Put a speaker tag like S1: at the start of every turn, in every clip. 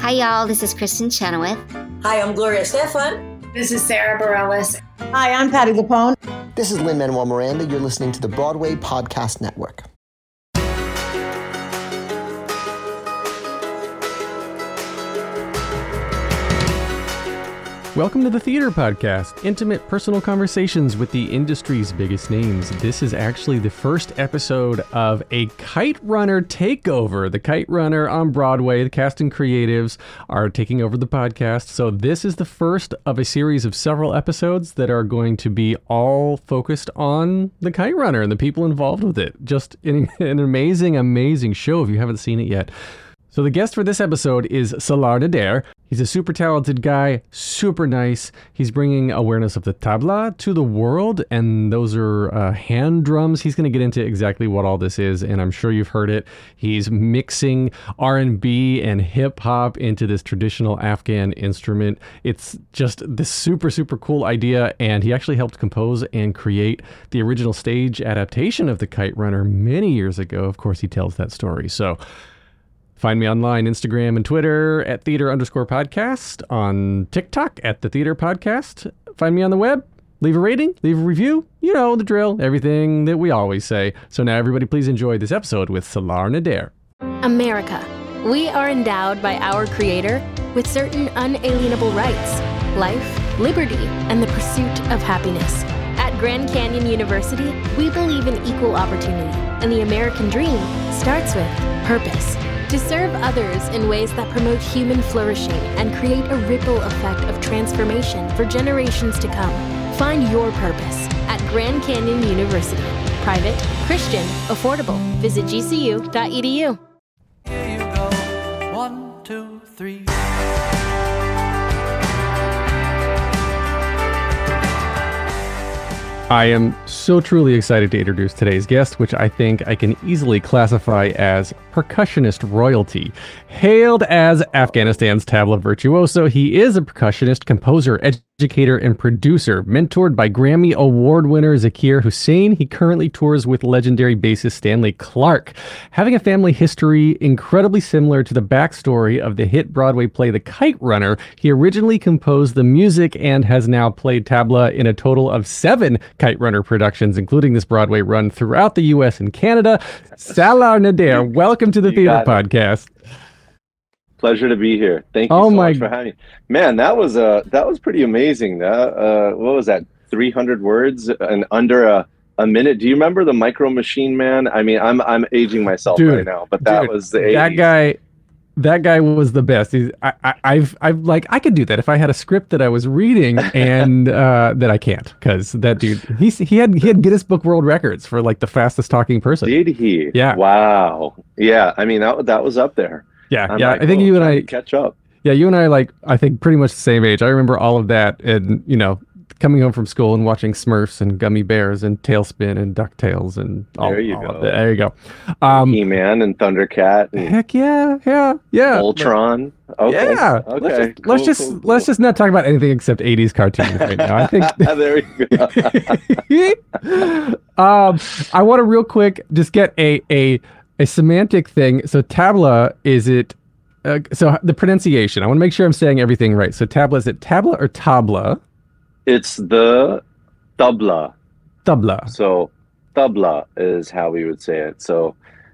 S1: Hi, y'all. This is Kristen Chenoweth.
S2: Hi, I'm Gloria Stefan.
S3: This is Sarah Bareilles.
S4: Hi, I'm Patti LuPone.
S5: This is Lin-Manuel Miranda. You're listening to the Broadway Podcast Network.
S6: Welcome to the Theater Podcast, intimate personal conversations with the industry's biggest names. This is actually the first episode of a Kite Runner takeover. The Kite Runner on Broadway, the cast and creatives are taking over the podcast. So this is the first of a series of several episodes that are going to be all focused on the Kite Runner and the people involved with it. Just an amazing, amazing show if you haven't seen it yet. So the guest for this episode is Salar Nader. He's a super talented guy, super nice. He's bringing awareness of the tabla to the world, and those are hand drums. He's going to get into exactly what all this is, and I'm sure you've heard it. He's mixing R&B and hip-hop into this traditional Afghan instrument. It's just this super, super cool idea, and he actually helped compose and create the original stage adaptation of The Kite Runner many years ago. Of course, he tells that story. So find me online, Instagram and Twitter at theater_podcast, on TikTok at the Theater Podcast. Find me on the web, leave a rating, leave a review. You know the drill, everything that we always say. So now everybody please enjoy this episode with Salar Nader.
S7: America. We are endowed by our Creator with certain unalienable rights: life, liberty, and the pursuit of happiness. At Grand Canyon University, we believe in equal opportunity, and the American dream starts with purpose. To serve others in ways that promote human flourishing and create a ripple effect of transformation for generations to come. Find your purpose at Grand Canyon University. Private, Christian, affordable. Visit gcu.edu.
S8: Here you go. 1, 2, 3.
S6: I am so truly excited to introduce today's guest, which I think I can easily classify as percussionist royalty. Hailed as Afghanistan's tabla virtuoso, he is a percussionist, composer, educator, and producer. Mentored by Grammy Award winner Zakir Hussain, he currently tours with legendary bassist Stanley Clarke. Having a family history incredibly similar to the backstory of the hit Broadway play The Kite Runner, he originally composed the music and has now played tabla in a total of 7 Kite Runner productions, including this Broadway run throughout the U.S. and Canada. Salar Nader, welcome to the Theater Podcast.
S9: Pleasure to be here. Thank you so much for having me. Man, that was pretty amazing. What was that? 300 words and under a minute. Do you remember the Micro Machine Man? I mean, I'm aging myself right now, but that was the 80s.
S6: That guy was the best. I could do that if I had a script that I was reading and that I can't, because that dude, he had Guinness Book World Records for like the fastest talking person.
S9: Did he?
S6: Yeah.
S9: Wow. Yeah. I mean, that was up there.
S6: Yeah. I think you and I
S9: catch up.
S6: Yeah, you and I I think pretty much the same age. I remember all of that, and coming home from school and watching Smurfs and Gummy Bears and Tailspin and DuckTales and all of that. There you go.
S9: He-Man and Thundercat. And
S6: heck yeah.
S9: Ultron. Okay.
S6: Yeah.
S9: Okay.
S6: Let's just not talk about anything except 80s cartoons right now. I think.
S9: There we
S6: go. I want to real quick just get a semantic thing. So tabla, is it? So the pronunciation. I want to make sure I'm saying everything right. So tabla, is it tabla or tabla?
S9: It's the tabla.
S6: Tabla.
S9: So tabla is how we would say it. So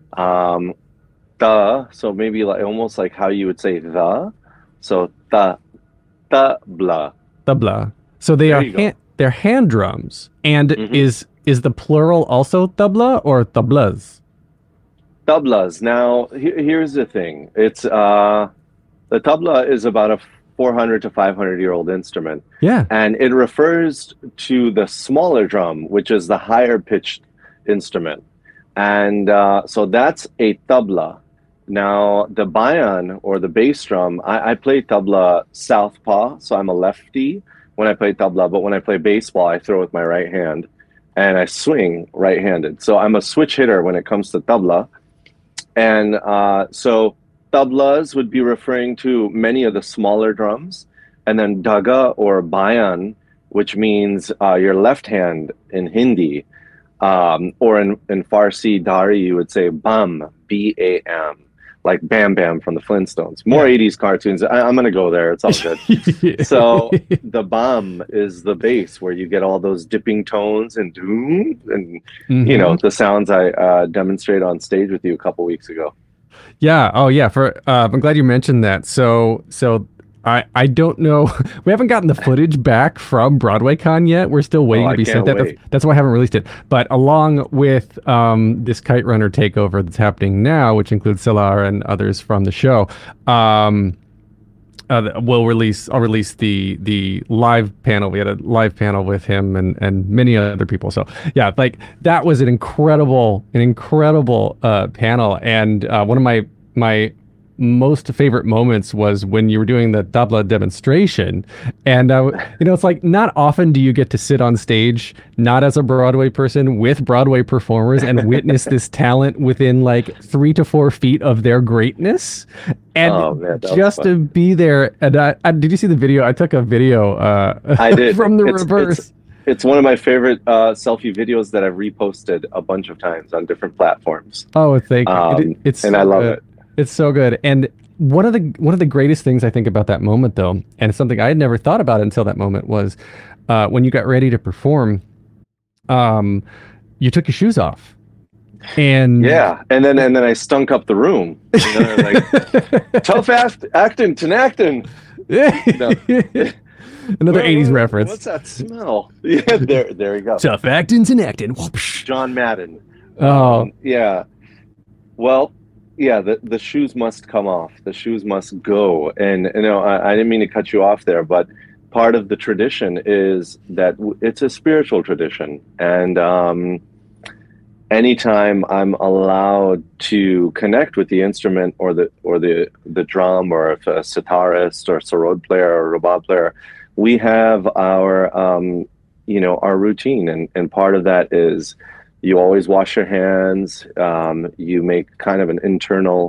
S9: so maybe almost like how you would say the. So tabla.
S6: Tabla. So they're hand drums. And is the plural also tabla or tablas?
S9: Tablas. Now here's the thing. It's the tabla is about a 400 to 500-year-old instrument.
S6: Yeah.
S9: And it refers to the smaller drum, which is the higher pitched instrument. And so that's a tabla. Now, the bayan, or the bass drum, I play tabla southpaw, so I'm a lefty when I play tabla, but when I play baseball, I throw with my right hand, and I swing right-handed. So I'm a switch hitter when it comes to tabla. And so tablas would be referring to many of the smaller drums, and then daga or bayan, which means your left hand in Hindi, or in Farsi, dari, you would say bam, B-A-M. like Bam Bam from the Flintstones. More 80s cartoons. I'm going to go there. It's all good. So the bam is the bass where you get all those dipping tones and doom and, you know, the sounds I demonstrated on stage with you a couple weeks ago.
S6: Yeah. Oh, yeah. I'm glad you mentioned that. So I don't know. We haven't gotten the footage back from BroadwayCon yet. We're still waiting to be sent that. That's why I haven't released it. But along with this Kite Runner takeover that's happening now, which includes Salar and others from the show, I'll release the live panel. We had a live panel with him and many other people. So yeah, like that was an incredible panel. And one of my most favorite moments was when you were doing the tabla demonstration. And it's like not often do you get to sit on stage not as a Broadway person with Broadway performers and witness this talent within like 3 to 4 feet of their greatness. And just to be there. And did you see the video? I took a video
S9: I did.
S6: From the reverse.
S9: It's one of my favorite selfie videos that I've reposted a bunch of times on different platforms.
S6: Oh, thank you.
S9: And I love it.
S6: It's so good. And one of the greatest things I think about that moment, though, and it's something I had never thought about until that moment, was when you got ready to perform, you took your shoes off. And
S9: and then I stunk up the room. You know, like tough acting, Tinactin.
S6: Another 80s reference.
S9: What's that smell? Yeah, there you go.
S6: Tough acting, Tinactin.
S9: John Madden.
S6: Oh,
S9: yeah. Well, yeah, the shoes must come off. The shoes must go. And you know, I didn't mean to cut you off there, but part of the tradition is that it's a spiritual tradition. And anytime I'm allowed to connect with the instrument or the drum, or if a sitarist or sarod player or rabab player, we have our our routine, and part of that is you always wash your hands. You make kind of an internal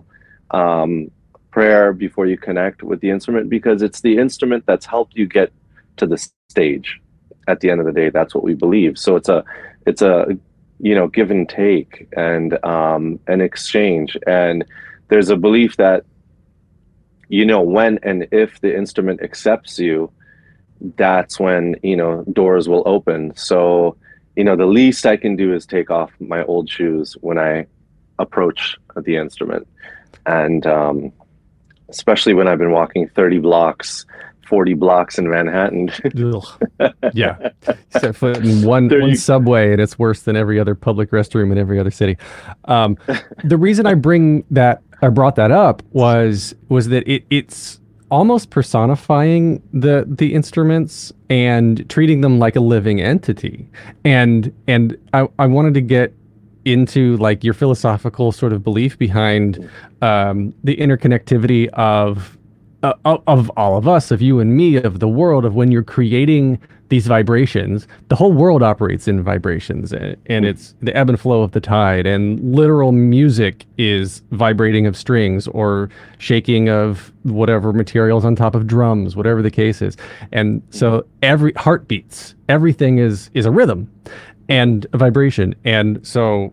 S9: prayer before you connect with the instrument, because it's the instrument that's helped you get to the stage. At the end of the day, that's what we believe. So it's a give and take and an exchange. And there's a belief that when and if the instrument accepts you, that's when doors will open. So the least I can do is take off my old shoes when I approach the instrument. And especially when I've been walking 30 blocks, 40 blocks in Manhattan.
S6: Yeah. Set foot in one subway, and it's worse than every other public restroom in every other city. The reason I brought that up was that it's almost personifying the instruments and treating them like a living entity. And I wanted to get into like your philosophical sort of belief behind the interconnectivity of all of us, of you and me, of the world, of when you're creating these vibrations. The whole world operates in vibrations, and it's the ebb and flow of the tide, and literal music is vibrating of strings or shaking of whatever materials on top of drums, whatever the case is. And so every heartbeats, everything is a rhythm and a vibration. And so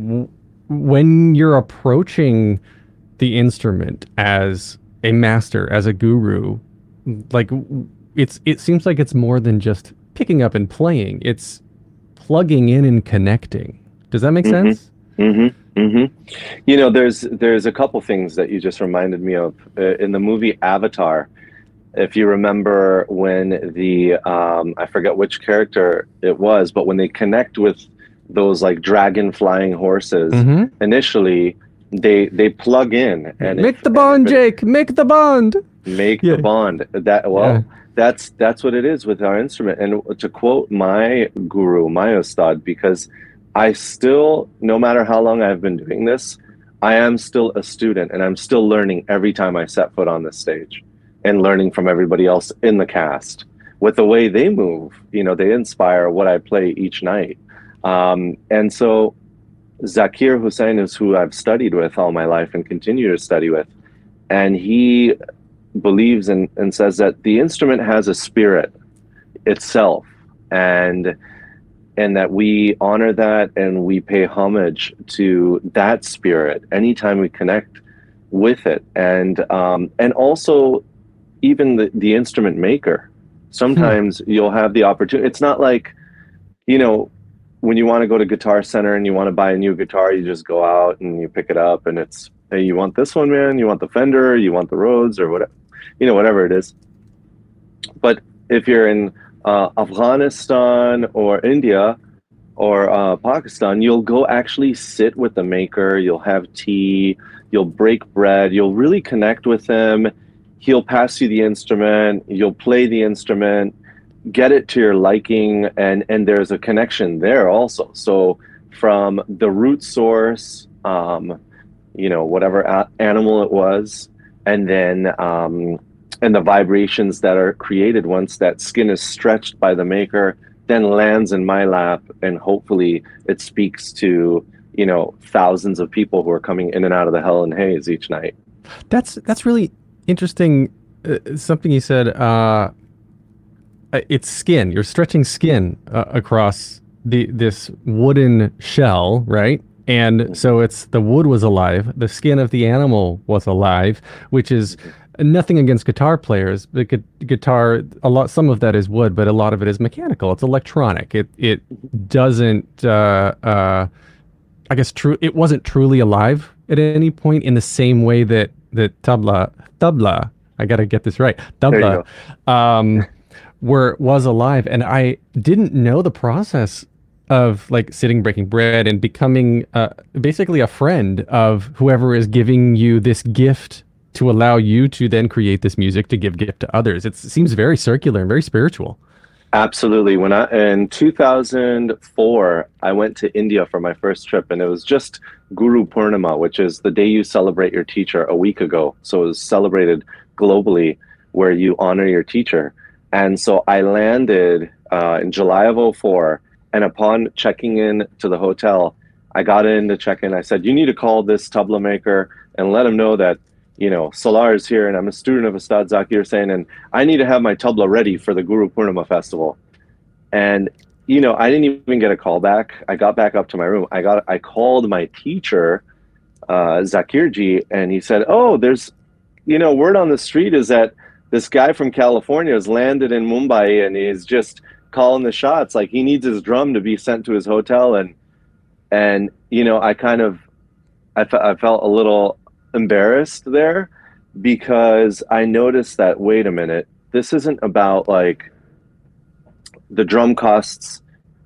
S6: when you're approaching the instrument as a master, as a guru, like it seems like it's more than just picking up and playing. It's plugging in and connecting. Does that make sense?
S9: Mm-hmm. Mm-hmm. There's a couple things that you just reminded me of in the movie Avatar. If you remember when the I forget which character it was, but when they connect with those like dragon flying horses, initially they plug in and
S6: make the bond, Jake. Make the bond.
S9: The bond. That's what it is with our instrument. And to quote my guru, my ustad, because I still, no matter how long I've been doing this, I am still a student, and I'm still learning every time I set foot on this stage, and learning from everybody else in the cast with the way they move. They inspire what I play each night. And so Zakir Hussain is who I've studied with all my life and continue to study with. And he believes and says that the instrument has a spirit itself, and that we honor that and we pay homage to that spirit anytime we connect with it, and also even the instrument maker. Sometimes you'll have the opportunity. It's not like, when you want to go to Guitar Center and you want to buy a new guitar, you just go out and you pick it up, and it's, hey, you want this one, man? You want the Fender? You want the Rhodes, or whatever, whatever it is. But if you're in Afghanistan or India or Pakistan, you'll go actually sit with the maker. You'll have tea. You'll break bread. You'll really connect with him. He'll pass you the instrument. You'll play the instrument, get it to your liking, and there's a connection there also. So from the root source, whatever animal it was, and then and the vibrations that are created once that skin is stretched by the maker, then lands in my lap, and hopefully it speaks to thousands of people who are coming in and out of the Helen Hayes each night.
S6: That's really interesting. Something you said. It's skin. You're stretching skin across this wooden shell, right? And so it's the wood was alive, the skin of the animal was alive, which is nothing against guitar players. The guitar, some of that is wood, but a lot of it is mechanical. It's electronic. It doesn't. I guess it wasn't truly alive at any point in the same way that tabla. I gotta get this right. Tabla. Was alive, and I didn't know the process of like sitting, breaking bread, and becoming basically a friend of whoever is giving you this gift to allow you to then create this music to give gift to others. It seems very circular and very spiritual.
S9: Absolutely. In 2004, I went to India for my first trip, and it was just Guru Purnima, which is the day you celebrate your teacher, a week ago. So it was celebrated globally, where you honor your teacher. And so I landed in July of 2004, and upon checking in to the hotel, I got in to check in. I said, you need to call this tabla maker and let him know that, Salar is here, and I'm a student of Ustad Zakir Hussain, and I need to have my tabla ready for the Guru Purnima festival. And, I didn't even get a call back. I got back up to my room. I called my teacher, Zakir Ji, and he said, oh, there's, word on the street is that this guy from California has landed in Mumbai, and he's just calling the shots. Like, he needs his drum to be sent to his hotel. And I felt a little embarrassed there, because I noticed that, wait a minute, this isn't about like the drum costs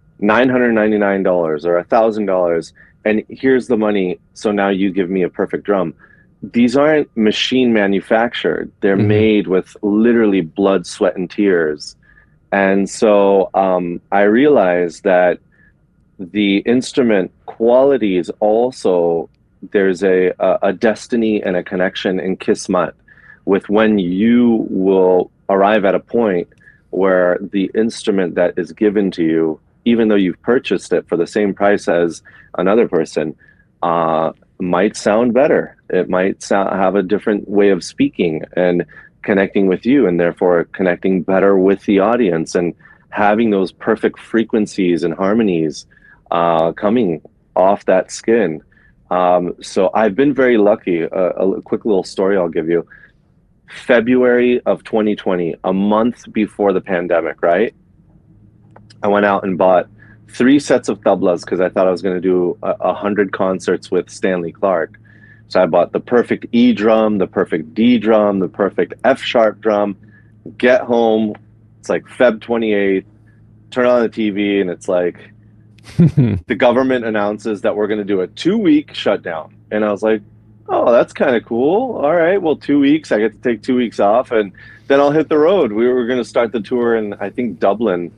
S9: $999 or $1,000, and here's the money, so now you give me a perfect drum. These aren't machine manufactured. They're made with literally blood, sweat, and tears. And so I realized that the instrument qualities also, there's a destiny and a connection in Kismat with when you will arrive at a point where the instrument that is given to you, even though you've purchased it for the same price as another person, might sound better. It might have a different way of speaking and connecting with you, and therefore connecting better with the audience and having those perfect frequencies and harmonies coming off that skin. So I've been very lucky. A quick little story I'll give you. February of 2020, a month before the pandemic, right? I went out and bought 3 sets of tablas because I thought I was going to do 100 concerts with Stanley Clarke. So I bought the perfect E drum, the perfect D drum, the perfect F sharp drum. Get home, it's like Feb 28th, turn on the TV, and it's like, the government announces that we're going to do a 2-week shutdown. And I was like, oh, that's kind of cool. All right, well, 2 weeks. I get to take 2 weeks off, and then I'll hit the road. We were going to start the tour in, I think, Dublin,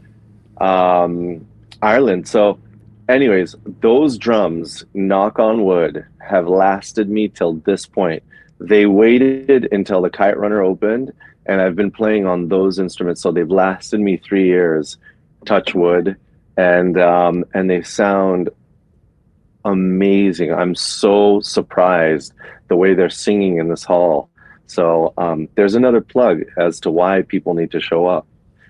S9: Ireland. So anyways, those drums, knock on wood, have lasted me till this point. They waited until the Kite Runner opened, and I've been playing on those instruments. So they've lasted me 3 years, touch wood. And they sound amazing. I'm so surprised the way they're singing in this hall. So there's another plug as to why people need to show up.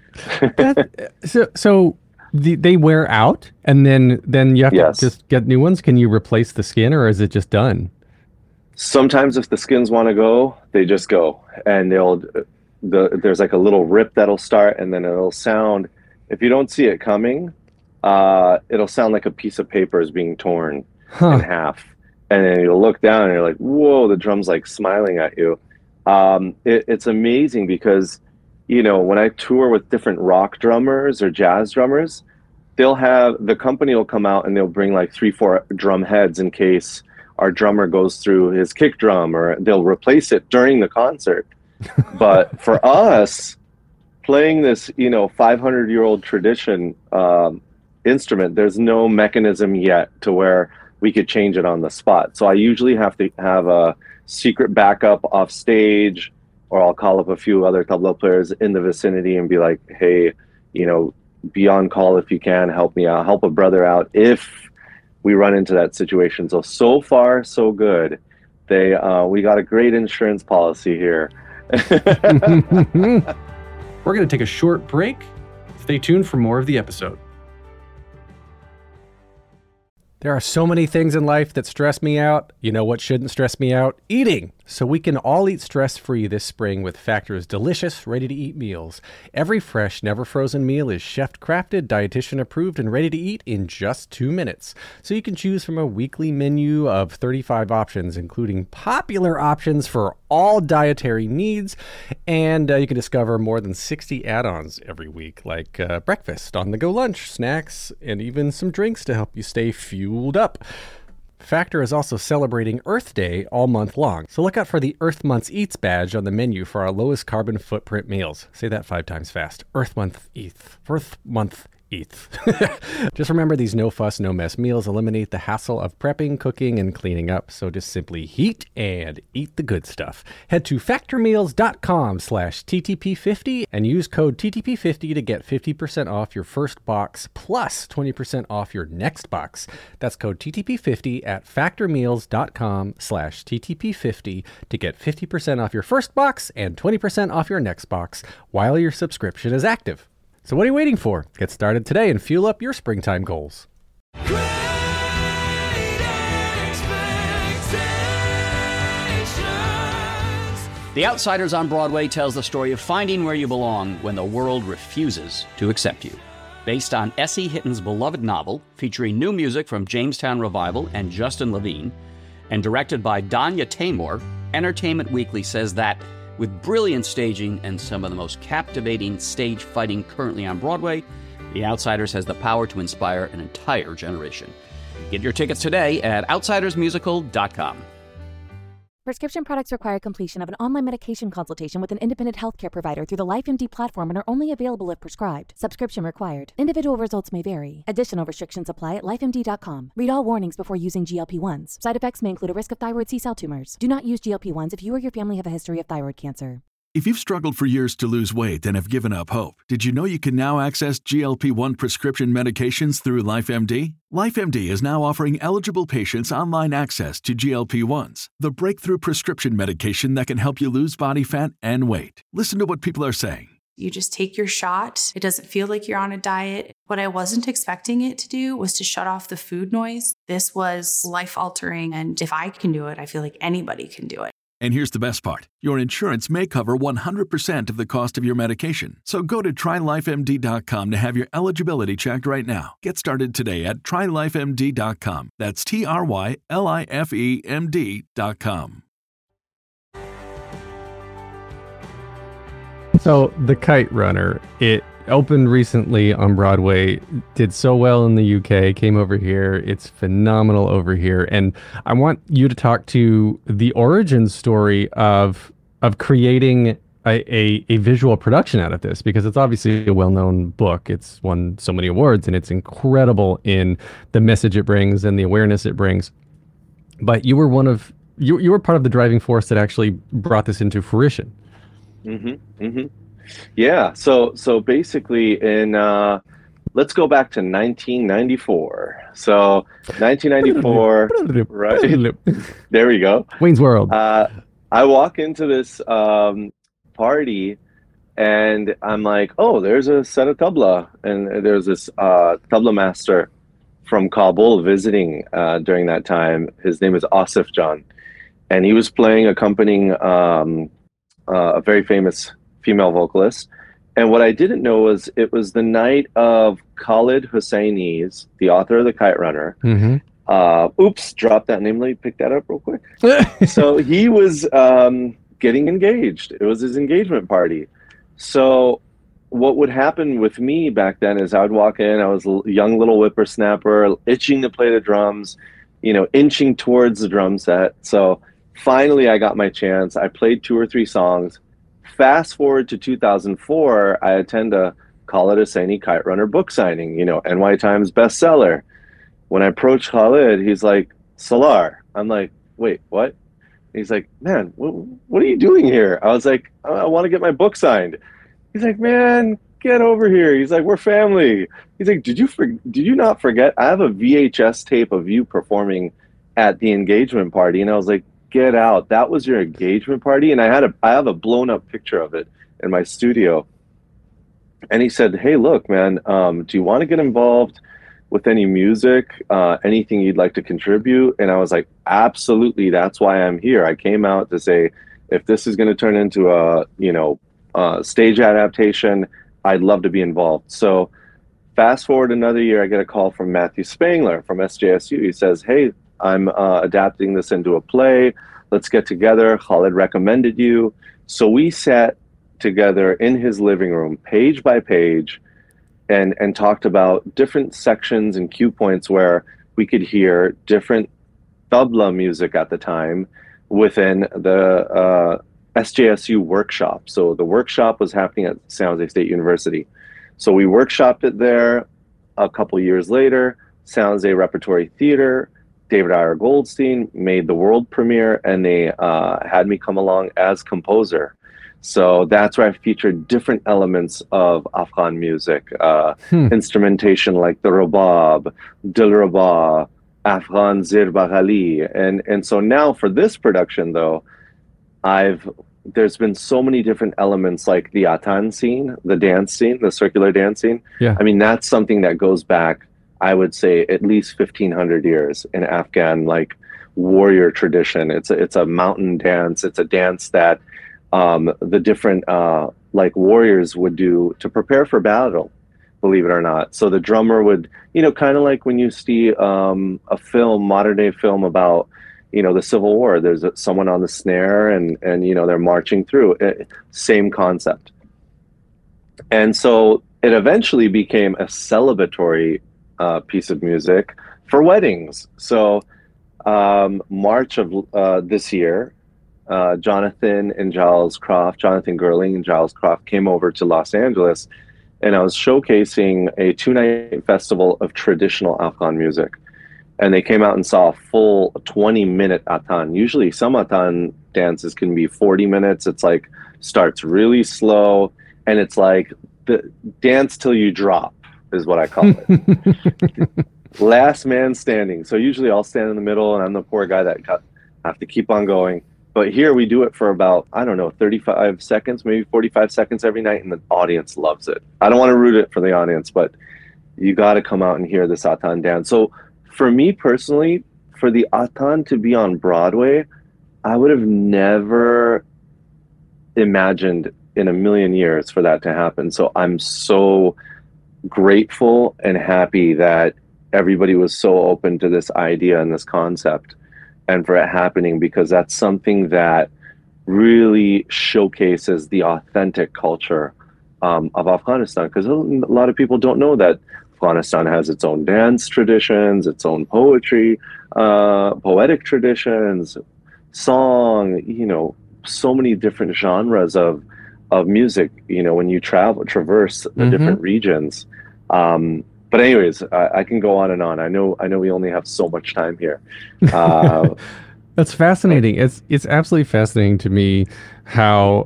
S6: So they wear out, and then you have to just get new ones. Can you replace the skin, or is it just done?
S9: Sometimes if the skins want to go, they just go, and there's like a little rip that'll start, and then it'll sound. If you don't see it coming, it'll sound like a piece of paper is being torn in half, and then you'll look down and you're like, whoa, the drum's like smiling at you. It's amazing because, when I tour with different rock drummers or jazz drummers, the company will come out and they'll bring like 3-4 drum heads in case our drummer goes through his kick drum, or they'll replace it during the concert. But for us, playing this, 500-year-old tradition instrument, there's no mechanism yet to where we could change it on the spot. So I usually have to have a secret backup off stage, or I'll call up a few other tabla players in the vicinity and be like, hey, be on call if you can, help me out, help a brother out if we run into that situation. So far, so good. We got a great insurance policy here.
S6: We're going to take a short break. Stay tuned for more of the episode. There are so many things in life that stress me out. You know what shouldn't stress me out? Eating. So we can all eat stress-free this spring with Factor's delicious, ready-to-eat meals. Every fresh, never-frozen meal is chef-crafted, dietitian-approved, and ready to eat in just 2 minutes. So you can choose from a weekly menu of 35 options, including popular options for all dietary needs. And you can discover more than 60 add-ons every week, like breakfast, on-the-go lunch, snacks, and even some drinks to help you stay fueled up. Factor is also celebrating Earth Day all month long, so look out for the Earth Month's Eats badge on the menu for our lowest carbon footprint meals. Say that 5 times fast. Earth Month Eats. Earth Month Eats. Just remember, these no fuss, no mess meals eliminate the hassle of prepping, cooking, and cleaning up, so just simply heat and eat the good stuff. Head to factormeals.com/TTP50 and use code TTP50 to get 50% off your first box plus 20% off your next box. That's code TTP50 at factormeals.com/TTP50 to get 50% off your first box and 20% off your next box while your subscription is active. So what are you waiting for? Get started today and fuel up your springtime goals.
S3: The Outsiders on Broadway tells the story of finding where you belong when the world refuses to accept you. Based on S.E. Hitton's beloved novel, featuring new music from Jamestown Revival and Justin Levine, and directed by Danya Taymor, Entertainment Weekly says that with brilliant staging and some of the most captivating stage fighting currently on Broadway, The Outsiders has the power to inspire an entire generation. Get your tickets today at outsidersmusical.com.
S4: Prescription products require completion of an online medication consultation with an independent healthcare provider through the LifeMD platform and are only available if prescribed. Subscription required. Individual results may vary. Additional restrictions apply at lifemd.com. Read all warnings before using GLP-1s. Side effects may include a risk of thyroid C-cell tumors. Do not use GLP-1s if you or your family have a history of thyroid cancer.
S10: If you've struggled for years to lose weight and have given up hope, did you know you can now access GLP-1 prescription medications through LifeMD? LifeMD is now offering eligible patients online access to GLP-1s, the breakthrough prescription medication that can help you lose body fat and weight. Listen to what people are saying.
S11: You just take your shot. It doesn't feel like you're on a diet. What I wasn't expecting it to do was to shut off the food noise. This was life-altering, and if I can do it, I feel like anybody can do it.
S10: And here's the best part. Your insurance may cover 100% of the cost of your medication. So go to TryLifeMD.com to have your eligibility checked right now. Get started today at TryLifeMD.com. That's TryLifeMD.com.
S6: So The Kite Runner, it opened recently on Broadway, did so well in the UK, came over here. It's phenomenal over here. And I want you to talk to the origin story of creating a visual production out of this, because it's obviously a well-known book. It's won so many awards and it's incredible in the message it brings and the awareness it brings. But you were you were part of the driving force that actually brought this into fruition.
S9: Mm-hmm. Mm-hmm. Yeah. So basically let's go back to 1994. So 1994, right? There we go.
S6: Wayne's World.
S9: I walk into this party and I'm like, oh, there's a set of tabla. And there's this tabla master from Kabul visiting during that time. His name is Asif Jan. and he was playing, accompanying a very famous female vocalist. And what I didn't know was it was the night of Khaled Hosseini's, the author of The Kite Runner. Oops, drop that name. Let me pick that up real quick. So he was getting engaged. It was his engagement party. So what would happen with me back then is I would walk in, I was a young little whippersnapper, itching to play the drums, inching towards the drum set. So finally I got my chance. I played 2 or 3 songs. Fast forward to 2004, I attend a Khaled Hosseini Kite Runner book signing, NY Times bestseller. When I approached Khaled, he's like, Salar. I'm like, wait, what? He's like, man, what are you doing here? I was like, I want to get my book signed. He's like, man, get over here. He's like, we're family. He's like, did you not forget? I have a VHS tape of you performing at the engagement party. And I was like, get out. That was your engagement party? And I have a blown up picture of it in my studio. And he said, hey, look, man, do you want to get involved with any music, anything you'd like to contribute? And I was like, absolutely. That's why I'm here. I came out to say, if this is going to turn into a stage adaptation, I'd love to be involved. So fast forward another year, I get a call from Matthew Spangler from SJSU. He says, hey, I'm adapting this into a play. Let's get together. Khaled recommended you. So we sat together in his living room, page by page, and talked about different sections and cue points where we could hear different tabla music at the time within the SJSU workshop. So the workshop was happening at San Jose State University. So we workshopped it there. A couple years later, San Jose Repertory Theater, David Ayer Goldstein made the world premiere, and they had me come along as composer. So that's where I featured different elements of Afghan music, instrumentation like the rabab, dilraba, Afghan zir baghali. And so now for this production, though, there's been so many different elements like the atan scene, the dance scene, the circular dance scene.
S6: Yeah.
S9: I mean, that's something that goes back, I would say, at least 1,500 years in Afghan, like, warrior tradition. It's a mountain dance. It's a dance that the different like warriors would do to prepare for battle, believe it or not. So the drummer would, kind of like when you see a film, modern day film about, the Civil War, there's someone on the snare and they're marching through. Same concept. And so it eventually became a celebratory piece of music for weddings. So March of this year, Jonathan Gerling and Giles Croft came over to Los Angeles, and I was showcasing a 2-night festival of traditional Afghan music. And they came out and saw a full 20-minute atan. Usually some atan dances can be 40 minutes. It's like starts really slow, and it's like the dance till you drop is what I call it. Last man standing. So usually I'll stand in the middle, and I'm the poor guy that have to keep on going. But here we do it for about, 35 seconds, maybe 45 seconds every night, and the audience loves it. I don't want to root it for the audience, but you got to come out and hear this atan dance. So for me personally, for the atan to be on Broadway, I would have never imagined in a million years for that to happen. So I'm so grateful and happy that everybody was so open to this idea and this concept, and for it happening, because that's something that really showcases the authentic culture of Afghanistan. Because a lot of people don't know that Afghanistan has its own dance traditions, its own poetry, poetic traditions, song, so many different genres of music, when you traverse the different regions. But anyways, I can go on and on. I know we only have so much time here.
S6: That's fascinating. It's absolutely fascinating to me how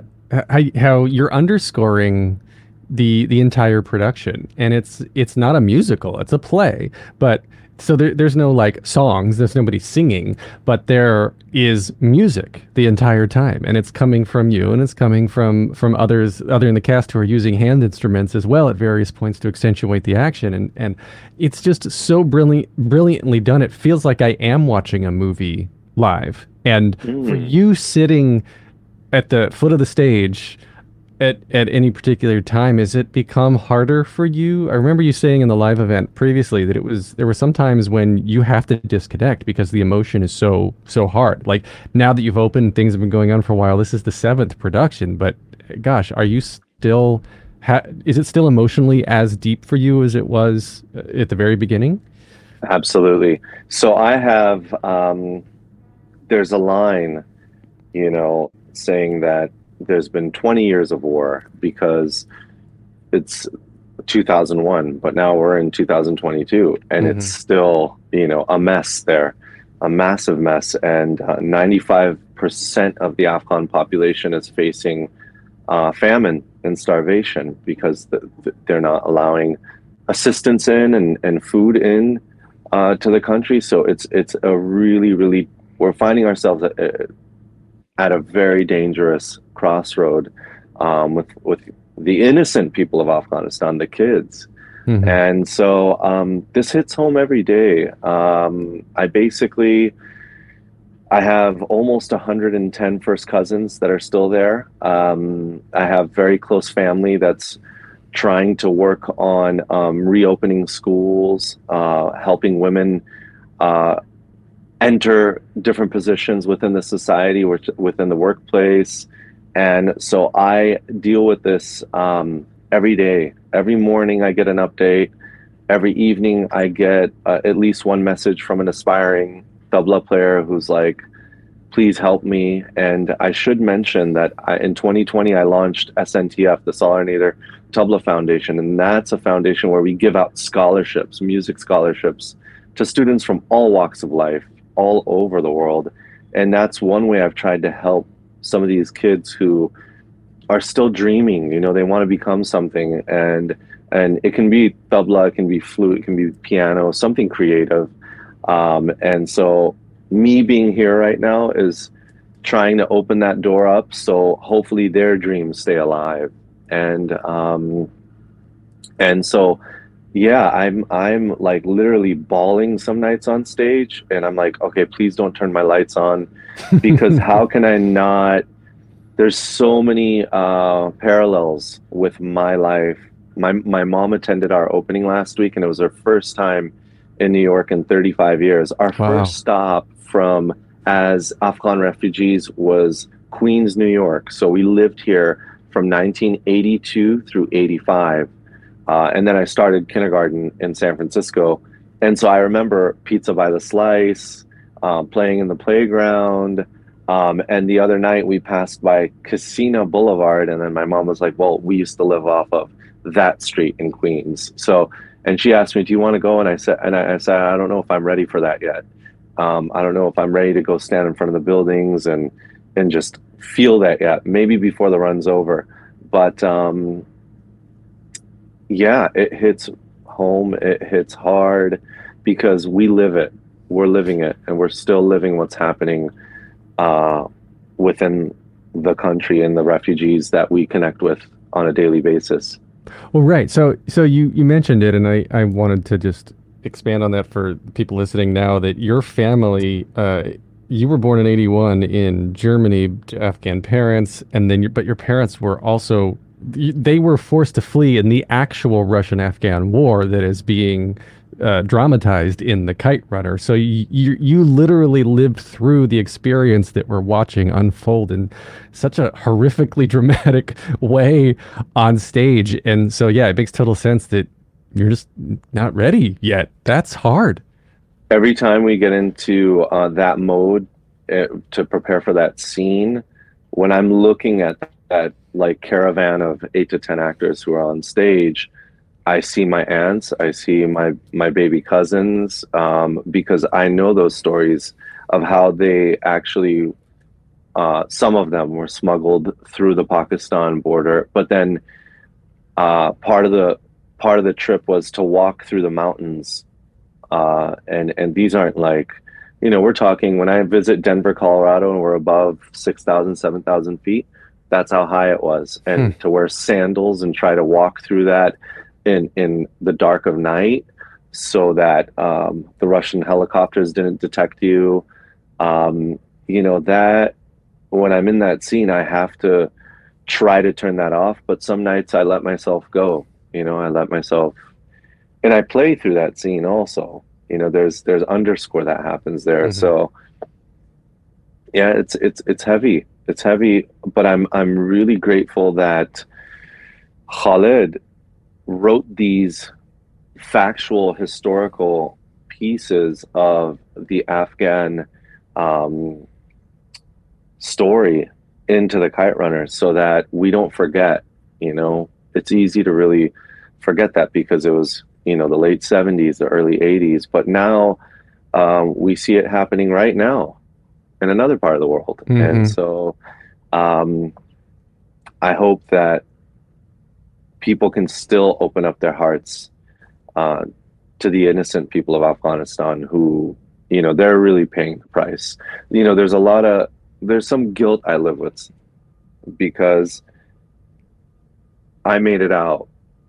S6: you're underscoring the entire production, and it's not a musical, it's a play, but so there's no like songs, there's nobody singing, but there is music the entire time, and it's coming from you, and it's coming from others in the cast who are using hand instruments as well at various points to accentuate the action, and it's just so brilliantly done. It feels like I am watching a movie live, And for you sitting at the foot of the stage at any particular time, has it become harder for you? I remember you saying in the live event previously that there were some times when you have to disconnect because the emotion is so hard. Like, now that you've opened, things have been going on for a while. This is the 7th production, but gosh, are you still is it still emotionally as deep for you as it was at the very beginning?
S9: Absolutely. So I have there's a line, saying that there's been 20 years of war because it's 2001, but now we're in 2022, and it's still, a mess there, a massive mess. And 95% of the Afghan population is facing famine and starvation because they're not allowing assistance in and food in to the country. So it's a really, really, we're finding ourselves at a very dangerous crossroad with the innocent people of Afghanistan, the kids. And so this hits home every day. I have almost 110 first cousins that are still there. I have very close family that's trying to work on reopening schools, helping women enter different positions within the society, within the workplace. And so I deal with this every day. Every morning I get an update. Every evening I get at least one message from an aspiring tabla player who's like, please help me. And I should mention that in 2020, I launched SNTF, the Solidar Tabla Foundation. And that's a foundation where we give out scholarships, music scholarships, to students from all walks of life, all over the world. And that's one way I've tried to help some of these kids who are still dreaming. They want to become something, and it can be tabla, it can be flute, it can be piano, something creative. And so me being here right now is trying to open that door up, so hopefully their dreams stay alive. And so yeah, I'm like literally bawling some nights on stage, and I'm like, okay, please don't turn my lights on, because how can I not? There's so many parallels with my life. My mom attended our opening last week, and it was her first time in New York in 35 years. Our first stop as Afghan refugees was Queens, New York. So we lived here from 1982 through 85. And then I started kindergarten in San Francisco. And so I remember pizza by the slice, playing in the playground. And the other night we passed by Casino Boulevard, and then my mom was like, well, we used to live off of that street in Queens. So, and she asked me, do you want to go? And I said, I don't know if I'm ready for that yet. I don't know if I'm ready to go stand in front of the buildings and just feel that yet. Maybe before the run's over. But yeah, it hits home. It hits hard because we live it. We're living it, and we're still living what's happening within the country and the refugees that we connect with on a daily basis.
S6: Well, right. So you mentioned it, and I wanted to just expand on that for people listening now, that your family, you were born in 81 in Germany to Afghan parents, and then but your parents were also, they were forced to flee in the actual Russian-Afghan war that is being dramatized in The Kite Runner. So you literally lived through the experience that we're watching unfold in such a horrifically dramatic way on stage. And so, yeah, it makes total sense that you're just not ready yet. That's hard.
S9: Every time we get into that mode to prepare for that scene, when I'm looking at that like caravan of 8 to 10 actors who are on stage, I see my aunts, I see my baby cousins, because I know those stories of how they actually, some of them were smuggled through the Pakistan border, but then part of the trip was to walk through the mountains, and these aren't like, we're talking, when I visit Denver, Colorado, and we're above 6,000, 7,000 feet, that's how high it was, and to wear sandals and try to walk through that in the dark of night so that the Russian helicopters didn't detect you. that when I'm in that scene, I have to try to turn that off. But some nights I let myself go, I let myself, and I play through that scene also. There's underscore that happens there. Mm-hmm. So yeah, it's heavy. It's heavy, but I'm really grateful that Khalid wrote these factual historical pieces of the Afghan story into the Kite Runner so that we don't forget. It's easy to really forget that because it was the late 70s, the early 80s, but now we see it happening right now in another part of the world. Mm-hmm. And so I hope that people can still open up their hearts to the innocent people of Afghanistan who, they're really paying the price. There's some guilt I live with because I made it out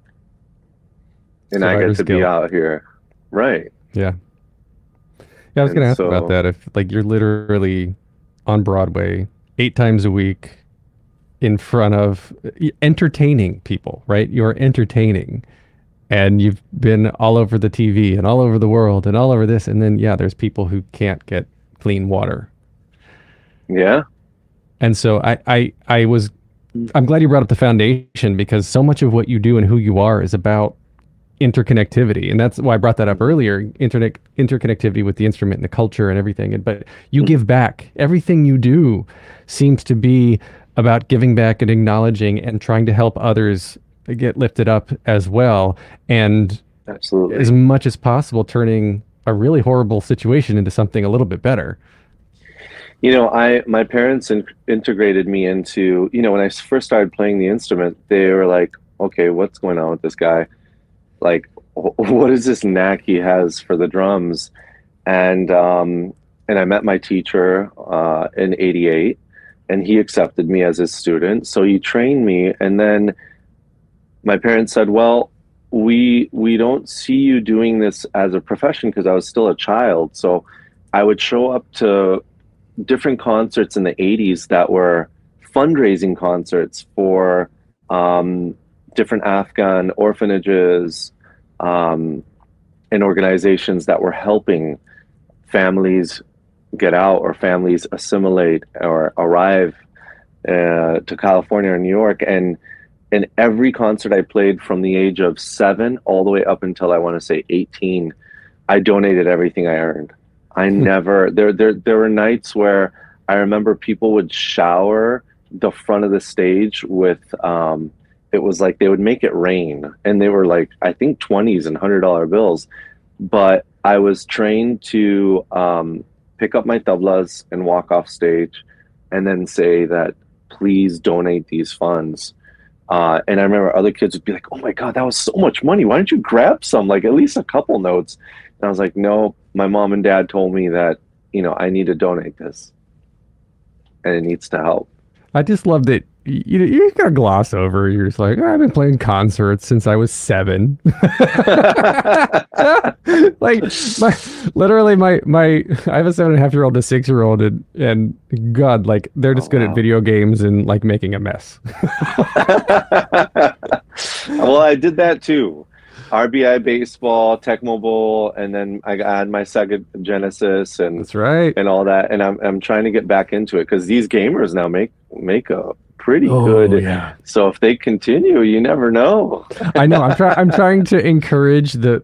S9: and I get to be out here. Right.
S6: Yeah. Yeah, I was going to ask about that. If you're literally on Broadway 8 times a week in front of entertaining people, right? You're entertaining and you've been all over the TV and all over the world and all over this. And then, there's people who can't get clean water.
S9: Yeah.
S6: And so I'm glad you brought up the foundation because so much of what you do and who you are is about interconnectivity. And that's why I brought that up earlier, interconnectivity with the instrument and the culture and everything. But you give back. Everything you do seems to be about giving back and acknowledging and trying to help others get lifted up as well. And
S9: absolutely,
S6: as much as possible, turning a really horrible situation into something a little bit better.
S9: My parents integrated me into, when I first started playing the instrument, they were like, okay, what's going on with this guy? Like, what is this knack he has for the drums? And I met my teacher in '88, and he accepted me as his student. So he trained me. And then my parents said, well, we don't see you doing this as a profession, because I was still a child. So I would show up to different concerts in the 80s that were fundraising concerts for different Afghan orphanages and organizations that were helping families get out or families assimilate or arrive to California or New York. And in every concert I played from the age of 7 all the way up until I want to say 18, I donated everything I earned. I never, there were nights where I remember people would shower the front of the stage with, it was like they would make it rain, and they were like, I think 20s and $100 bills. But I was trained to pick up my tablas and walk off stage and then say that, please donate these funds. And I remember other kids would be like, oh my God, that was so much money. Why don't you grab some, like at least a couple notes? And I was like, no, my mom and dad told me that, I need to donate this and it needs to help.
S6: I just love that you gotta gloss over. You're just like, I've been playing concerts since I was 7. Like I have a 7.5-year-old, a 6-year-old, and God, like they're just good at video games and like making a mess.
S9: Well, I did that too. RBI baseball, Tecmo Bowl, and then I had my Sega Genesis, and
S6: that's right,
S9: and all that. And I'm trying to get back into it because these gamers now make a pretty good.
S6: Yeah.
S9: So if they continue, you never know.
S6: I know. I'm trying to encourage the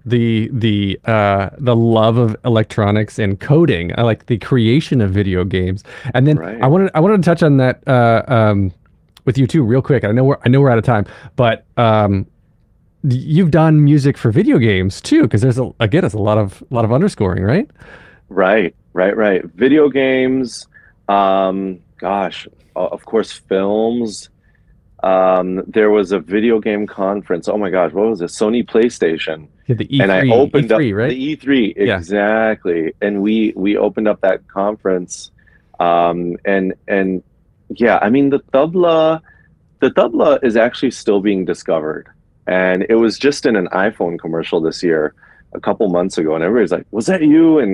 S6: love of electronics and coding. I like the creation of video games. And then I wanted to touch on that with you too, real quick. I know we're out of time, but you've done music for video games too, because there's a lot of underscoring, right? Right. Video games.
S9: Gosh, of course, films. There was a video game conference. Oh my gosh, what was it? Sony PlayStation.
S6: Yeah, the E3,
S9: and I opened
S6: E3,
S9: up
S6: right?
S9: The E3, exactly. And we opened up that conference. And yeah, I mean the tabla is actually still being discovered. And it was just in an iPhone commercial this year, a couple months ago, and everybody's like, "Was that you?" And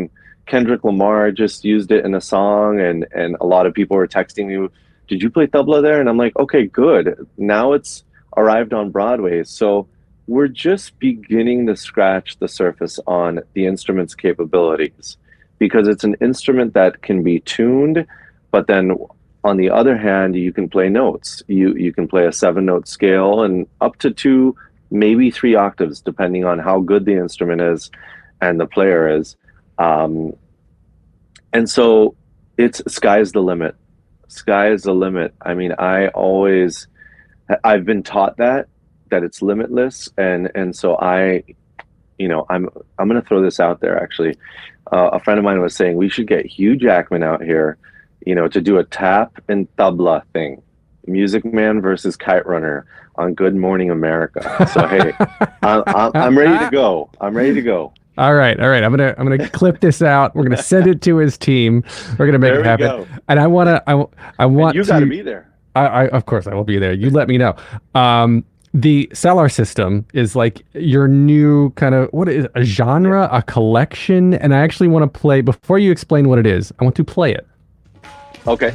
S9: Kendrick Lamar just used it in a song, and a lot of people were texting me, did you play tabla there? And I'm like, okay, good. Now it's arrived on Broadway. So we're just beginning to scratch the surface on the instrument's capabilities, because it's an instrument that can be tuned, but then on the other hand, you can play notes. You can play a 7-note scale and up to 2, maybe 3 octaves, depending on how good the instrument is and the player is. And so it's sky's the limit. Sky is the limit. I mean, I've been taught that it's limitless. And so I'm going to throw this out there, actually. A friend of mine was saying we should get Hugh Jackman out here, to do a tap and tabla thing. Music Man versus Kite Runner on Good Morning America. So, hey, I'm ready to go. I'm ready to go.
S6: All right. I'm gonna clip this out. We're gonna send it to his team. We're gonna make it happen. Go. And I want
S9: you got to be there.
S6: I of course I will be there. You let me know. The Salar system is like your new kind of, what is a genre, a collection, and I actually want to play. Before you explain what it is, I want to play it.
S9: Okay.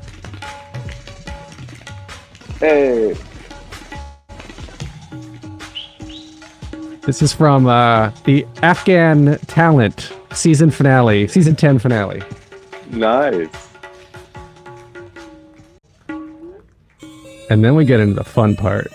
S9: Hey.
S6: This is from the Afghan Talent season 10 finale.
S9: Nice.
S6: And then we get into the fun part.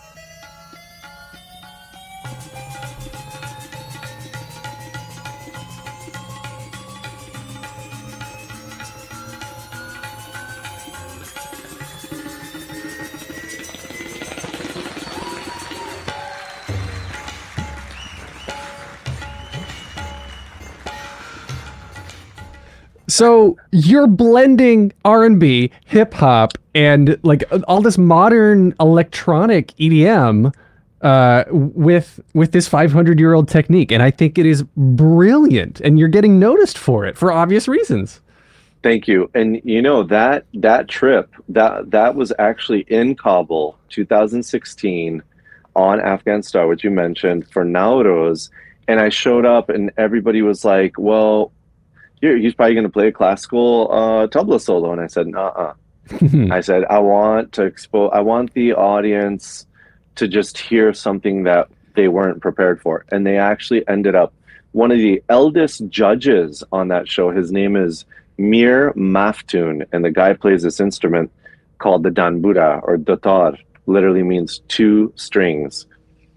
S6: So you're blending R&B, hip hop, and like all this modern electronic EDM with this 500-year-old technique, and I think it is brilliant. And you're getting noticed for it for obvious reasons.
S9: Thank you. And that trip that was actually in Kabul, 2016, on Afghan Star, which you mentioned, for Nowruz, and I showed up, and everybody was like, "Well, he's probably going to play a classical tabla solo," and I said, I said, I want the audience to just hear something that they weren't prepared for. And they actually ended up, one of the eldest judges on that show, his name is Mir Maftoon, and the guy plays this instrument called the danbura, or datar, literally means 2 strings.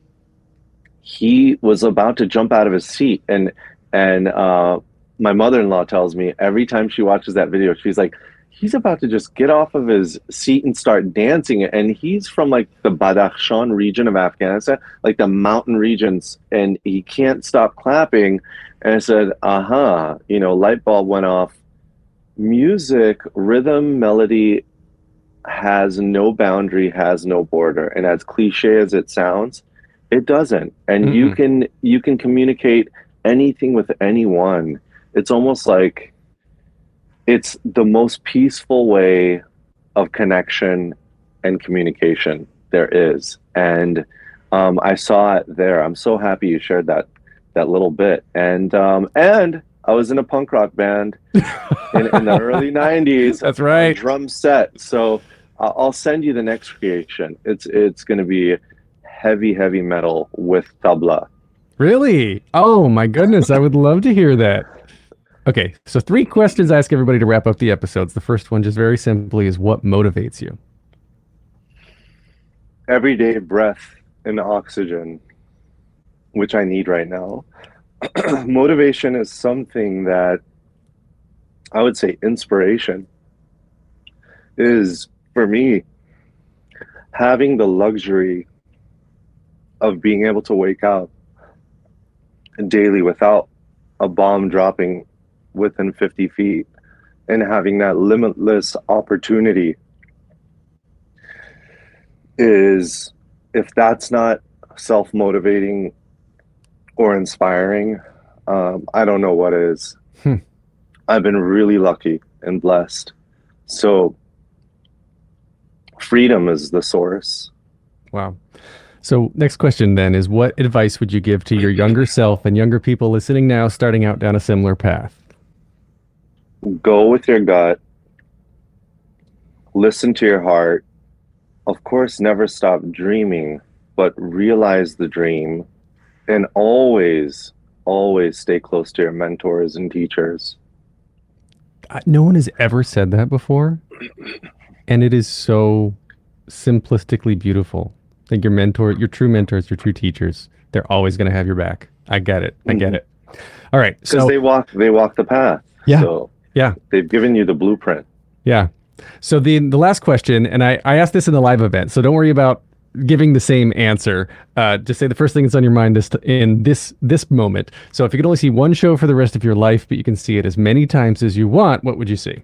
S9: He was about to jump out of his seat, and my mother-in-law tells me every time she watches that video, she's like, he's about to just get off of his seat and start dancing. And he's from like the Badakhshan region of Afghanistan, like the mountain regions, and he can't stop clapping. And I said, light bulb went off. Music, rhythm, melody has no boundary, has no border. And as cliche as it sounds, it doesn't. And you can communicate anything with anyone. It's almost like it's the most peaceful way of connection and communication there is. And I saw it there. I'm so happy you shared that little bit. And I was in a punk rock band in the early 90s.
S6: That's right.
S9: Drum set. So I'll send you the next creation. It's going to be heavy metal with tabla.
S6: Really? Oh my goodness. I would love to hear that. Okay, so 3 questions I ask everybody to wrap up the episodes. The first one, just very simply, is what motivates you?
S9: Everyday breath and oxygen, which I need right now. Motivation is something that I would say inspiration is, for me, having the luxury of being able to wake up daily without a bomb dropping within 50 feet and having that limitless opportunity is, if that's not self-motivating or inspiring, I don't know what is. I've been really lucky and blessed. So freedom is the source.
S6: Wow. So next question then is, what advice would you give to your younger self and younger people listening now starting out down a similar path?
S9: go with your gut, listen to your heart. Of course, never stop dreaming, but realize the dream, and always stay close to your mentors and teachers.
S6: No one has ever said that before, and it is so simplistically beautiful. I think your true mentors, your true teachers, they're always going to have your back. I get it. I get it. All right.
S9: Because they walk the path.
S6: Yeah.
S9: So they've given you the blueprint.
S6: Yeah. So the last question, and I asked this in the live event, so don't worry about giving the same answer. Just say the first thing that's on your mind in this moment. So if you could only see one show for the rest of your life, but you can see it as many times as you want, what would you see?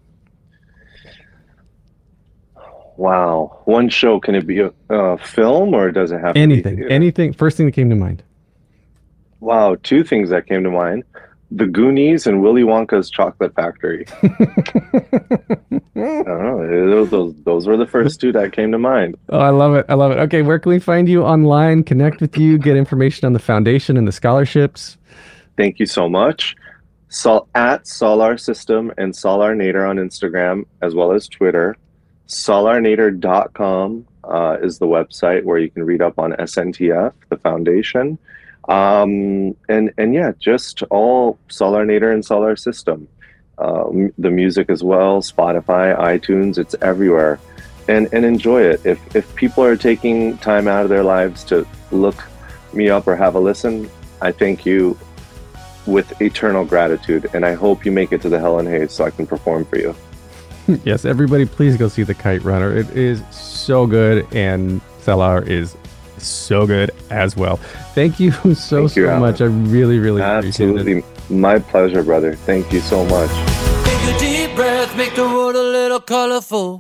S9: Wow. One show, can it be a film, or does it have
S6: anything?
S9: To be
S6: Anything. First thing that came to mind.
S9: Wow. Two things that came to mind. The Goonies and Willy Wonka's Chocolate Factory. I don't know. Those were the first two that came to mind.
S6: Oh, I love it. Okay, where can we find you online, connect with you, get information on the foundation and the scholarships?
S9: Thank you so much. At Solar System and Solarnator on Instagram, as well as Twitter. Solarnator.com is the website where you can read up on SNTF, the foundation. And yeah, just all Solarnator and Solar System. The music as well, Spotify, iTunes, it's everywhere. And enjoy it. If people are taking time out of their lives to look me up or have a listen, I thank you with eternal gratitude. And I hope you make it to the Helen Hayes so I can perform for you.
S6: Yes, everybody, please go see The Kite Runner. It is so good, and Solar is so good as well. Thank you so much. I really appreciate it.
S9: Absolutely. My pleasure, brother. Thank you so much.
S8: Take a deep breath, make the world a little colorful.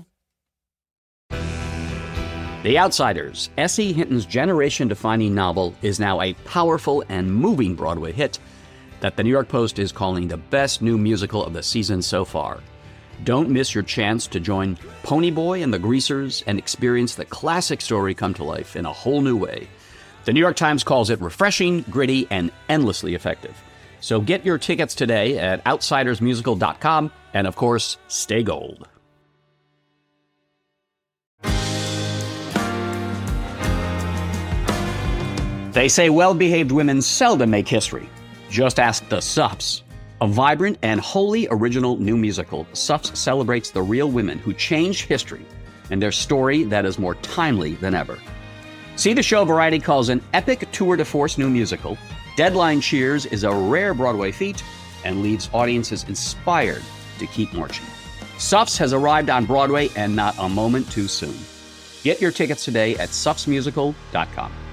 S3: The Outsiders, S.E. Hinton's generation-defining novel, is now a powerful and moving Broadway hit that the New York Post is calling the best new musical of the season so far. Don't miss your chance to join Ponyboy and the Greasers and experience the classic story come to life in a whole new way. The New York Times calls it refreshing, gritty, and endlessly effective. So get your tickets today at outsidersmusical.com, and of course, stay gold. They say well-behaved women seldom make history. Just ask the Suffs. A vibrant and wholly original new musical, Suffs celebrates the real women who changed history and their story that is more timely than ever. See the show Variety calls an epic tour de force new musical. Deadline cheers is a rare Broadway feat and leaves audiences inspired to keep marching. Suffs has arrived on Broadway, and not a moment too soon. Get your tickets today at suffsmusical.com.